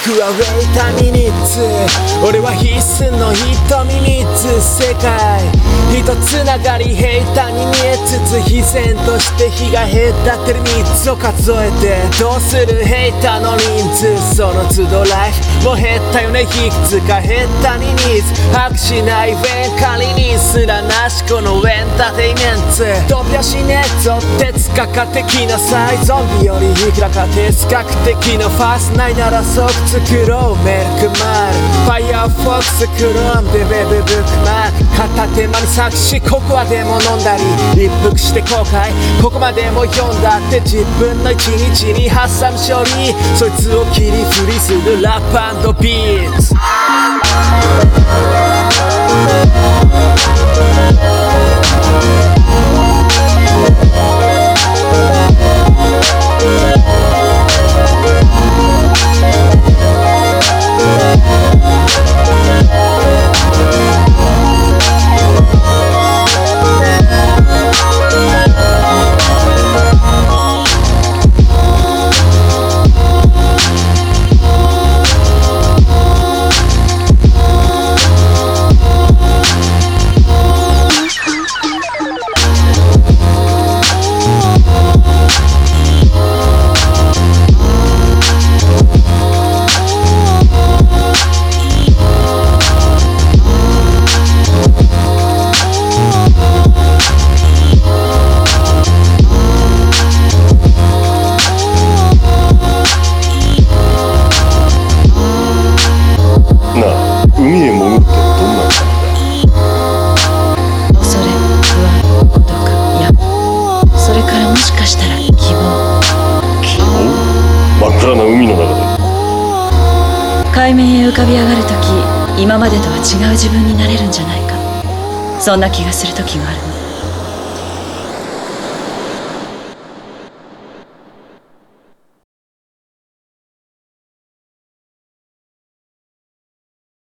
僕はウェイタミニッツ、俺は必須の瞳3つ、世界一つながり平坦に見えつつ、毅然として日が隔てる3つを数えてどうするヘイターの人数、その都度ライフも減ったよね、いくつか減ったにニーズ、把握しない弁仮にすらなしこのエンターテイメント、飛び出しねえぞ哲学的なサイゾンビよりいくらか哲学的なファーストないなら即作ろうメルクマールファイヤーフォックスクロームでウェブブックマーク片手間に作詞ココアでも飲んだり一服して後悔ここまでも読んだって自分の一日に挟む処理そいつを切り振りするラップ&ビーツ海へ潜ってどんな感じだ。 恐れ不安孤独やそれからもしかしたら希望希望？真っ暗な海の中で海面へ浮かび上がるとき今までとは違う自分になれるんじゃないかそんな気がするときがある。